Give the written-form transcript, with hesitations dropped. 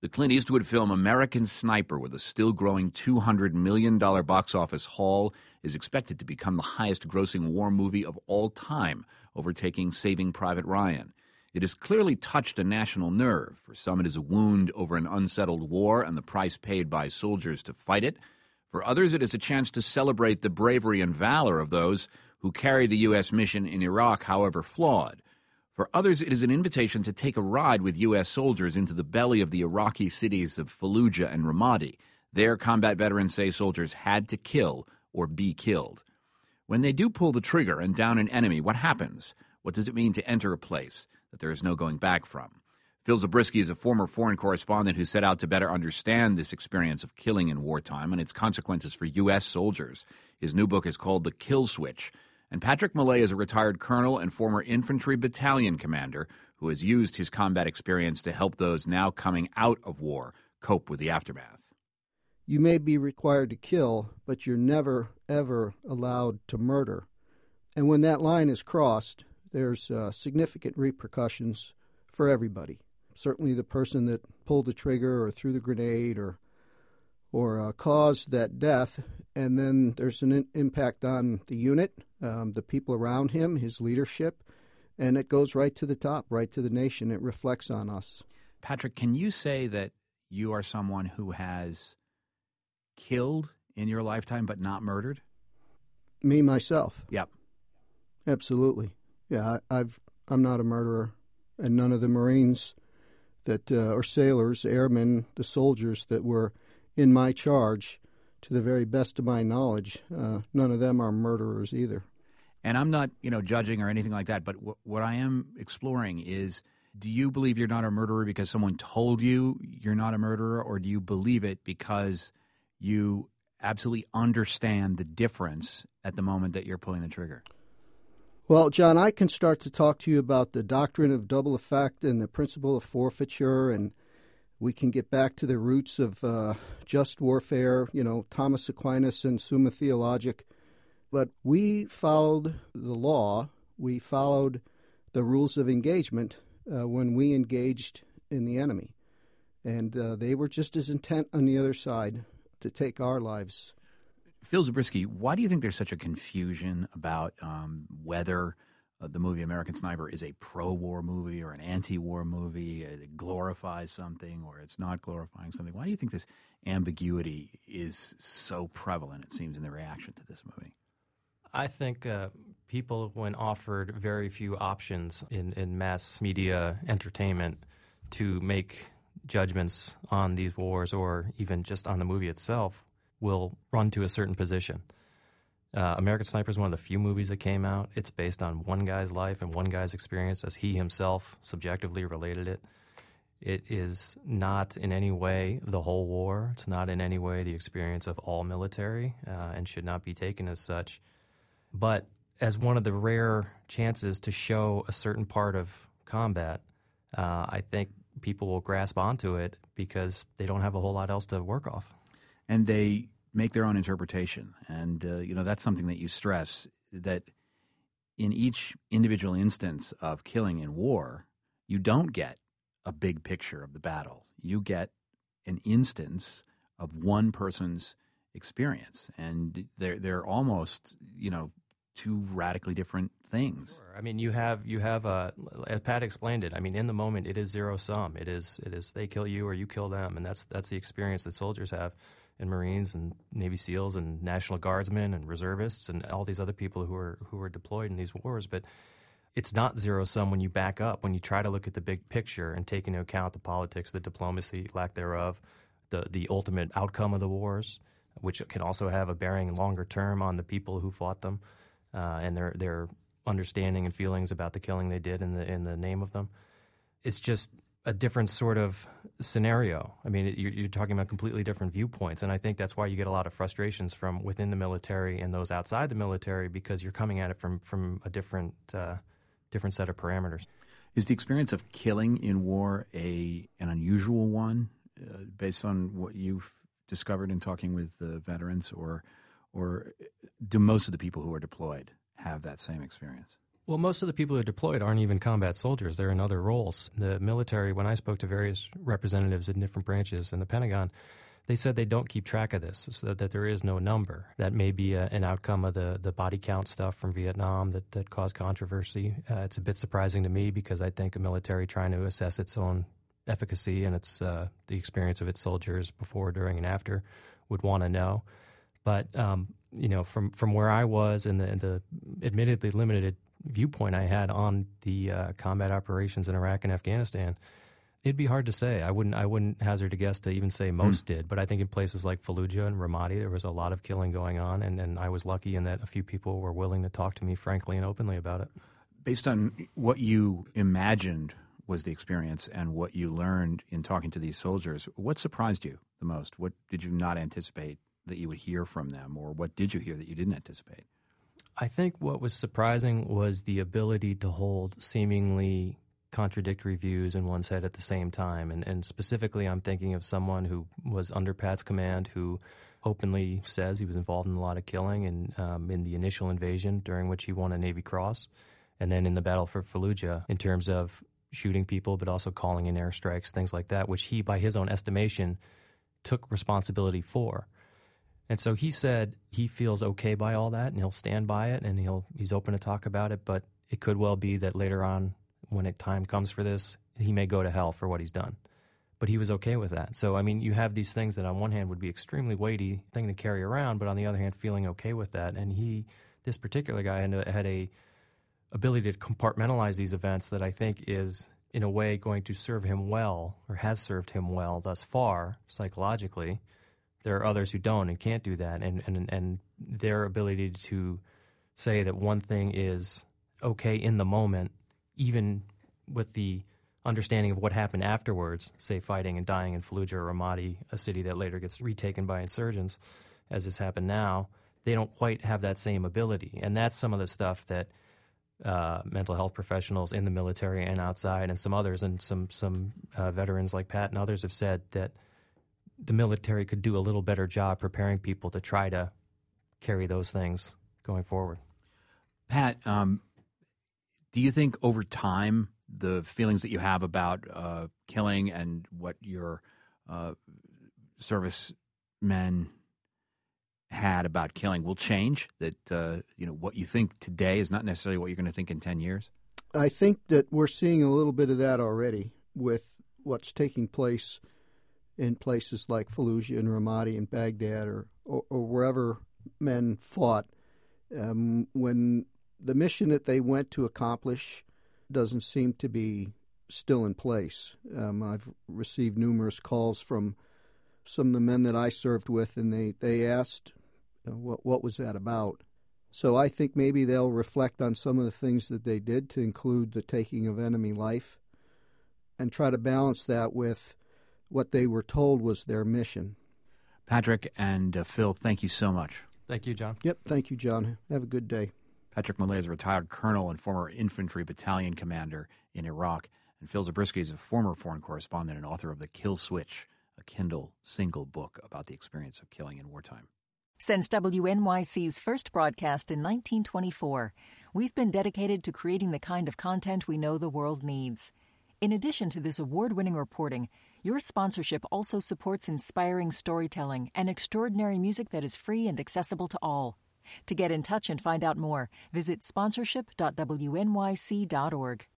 The Clint Eastwood film American Sniper, with a still-growing $200 million box office haul, is expected to become the highest-grossing war movie of all time, overtaking Saving Private Ryan. It has clearly touched a national nerve. For some, it is a wound over an unsettled war and the price paid by soldiers to fight it. For others, it is a chance to celebrate the bravery and valor of those who carry the U.S. mission in Iraq, however flawed. For others, it is an invitation to take a ride with U.S. soldiers into the belly of the Iraqi cities of Fallujah and Ramadi. There, combat veterans say soldiers had to kill or be killed. When they do pull the trigger and down an enemy, what happens? What does it mean to enter a place that there is no going back from? Phil Zabriskie is a former foreign correspondent who set out to better understand this experience of killing in wartime and its consequences for U.S. soldiers. His new book is called The Kill Switch. And Patrick Millay is a retired colonel and former infantry battalion commander who has used his combat experience to help those now coming out of war cope with the aftermath. You may be required to kill, but you're never, ever allowed to murder. And when that line is crossed, there's significant repercussions for everybody. Certainly the person that pulled the trigger or threw the grenade or caused that death, and then there's an impact on the unit, the people around him, his leadership, and it goes right to the top, right to the nation. It reflects on us. Patrick, can you say that you are someone who has killed in your lifetime but not murdered? Me, myself. Yep. Absolutely. Yeah, I'm not a murderer, and none of the Marines that or sailors, airmen, the soldiers that were in my charge, to the very best of my knowledge, none of them are murderers either. And I'm not, judging or anything like that, but what I am exploring is, do you believe you're not a murderer because someone told you you're not a murderer, or do you believe it because you absolutely understand the difference at the moment that you're pulling the trigger? Well, John, I can start to talk to you about the doctrine of double effect and the principle of forfeiture, and we can get back to the roots of just warfare, Thomas Aquinas and Summa Theologica. But we followed the law. We followed the rules of engagement when we engaged in the enemy. And they were just as intent on the other side to take our lives. Phil Zabriskie, why do you think there's such a confusion about whether the movie American Sniper is a pro-war movie or an anti-war movie? It glorifies something or it's not glorifying something. Why do you think this ambiguity is so prevalent, it seems, in the reaction to this movie? I think people, when offered very few options in mass media entertainment to make judgments on these wars or even just on the movie itself, will run to a certain position. American Sniper is one of the few movies that came out. It's based on one guy's life and one guy's experience as he himself subjectively related it. It is not in any way the whole war. It's not in any way the experience of all military and should not be taken as such. But as one of the rare chances to show a certain part of combat, I think people will grasp onto it because they don't have a whole lot else to work off. And they make their own interpretation. And, that's something that you stress, that in each individual instance of killing in war, you don't get a big picture of the battle. You get an instance of one person's experience. And they're almost, two radically different things. Sure. I mean, you have as Pat explained it, I mean, in the moment, it is zero sum. It is they kill you or you kill them. And that's the experience that soldiers have. And Marines and Navy SEALs and National Guardsmen and reservists and all these other people who are deployed in these wars. But it's not zero sum when you back up, when you try to look at the big picture and take into account the politics, the diplomacy, lack thereof, the ultimate outcome of the wars, which can also have a bearing longer term on the people who fought them and their understanding and feelings about the killing they did in the name of them. It's just a different sort of scenario. I mean, you're talking about completely different viewpoints, and I think that's why you get a lot of frustrations from within the military and those outside the military, because you're coming at it from a different set of parameters. Is the experience of killing in war an unusual one, based on what you've discovered in talking with veterans, or do most of the people who are deployed have that same experience? Well, most of the people who are deployed aren't even combat soldiers. They're in other roles. The military, when I spoke to various representatives in different branches in the Pentagon, they said they don't keep track of this, so that there is no number. That may be an outcome of the body count stuff from Vietnam that caused controversy. It's a bit surprising to me because I think a military trying to assess its own efficacy and its the experience of its soldiers before, during, and after would want to know. But from where I was and the admittedly limited viewpoint I had on the combat operations in Iraq and Afghanistan, it'd be hard to say. I wouldn't hazard a guess to even say most did, but I think in places like Fallujah and Ramadi, there was a lot of killing going on, and I was lucky in that a few people were willing to talk to me frankly and openly about it. Based on what you imagined was the experience and what you learned in talking to these soldiers, what surprised you the most? What did you not anticipate that you would hear from them, or what did you hear that you didn't anticipate? I think what was surprising was the ability to hold seemingly contradictory views in one's head at the same time. And specifically, I'm thinking of someone who was under Pat's command who openly says he was involved in a lot of killing and in the initial invasion, during which he won a Navy Cross, and then in the battle for Fallujah in terms of shooting people but also calling in airstrikes, things like that, which he, by his own estimation, took responsibility for. And so he said he feels okay by all that, and he'll stand by it, and he's open to talk about it, but it could well be that later on, when time comes for this, he may go to hell for what he's done. But he was okay with that. So, I mean, you have these things that on one hand would be extremely weighty thing to carry around, but on the other hand, feeling okay with that. And this particular guy had a ability to compartmentalize these events that I think is, in a way, going to serve him well, or has served him well thus far, psychologically. There are others who don't and can't do that, and their ability to say that one thing is okay in the moment, even with the understanding of what happened afterwards, say fighting and dying in Fallujah or Ramadi, a city that later gets retaken by insurgents, as has happened now, they don't quite have that same ability. And that's some of the stuff that mental health professionals in the military and outside, and some others, and some veterans like Pat and others have said that the military could do a little better job preparing people to try to carry those things going forward. Pat, do you think over time the feelings that you have about killing and what your servicemen had about killing will change? That what you think today is not necessarily what you're going to think in 10 years? I think that we're seeing a little bit of that already with what's taking place in places like Fallujah and Ramadi and Baghdad or wherever men fought. When the mission that they went to accomplish doesn't seem to be still in place. I've received numerous calls from some of the men that I served with, and they asked, what was that about? So I think maybe they'll reflect on some of the things that they did, to include the taking of enemy life, and try to balance that with what they were told was their mission. Patrick and Phil, thank you so much. Thank you, John. Yep, thank you, John. Have a good day. Patrick Millay is a retired colonel and former infantry battalion commander in Iraq. And Phil Zabriskie is a former foreign correspondent and author of The Kill Switch, a Kindle single book about the experience of killing in wartime. Since WNYC's first broadcast in 1924, we've been dedicated to creating the kind of content we know the world needs. In addition to this award-winning reporting, your sponsorship also supports inspiring storytelling and extraordinary music that is free and accessible to all. To get in touch and find out more, visit sponsorship.wnyc.org.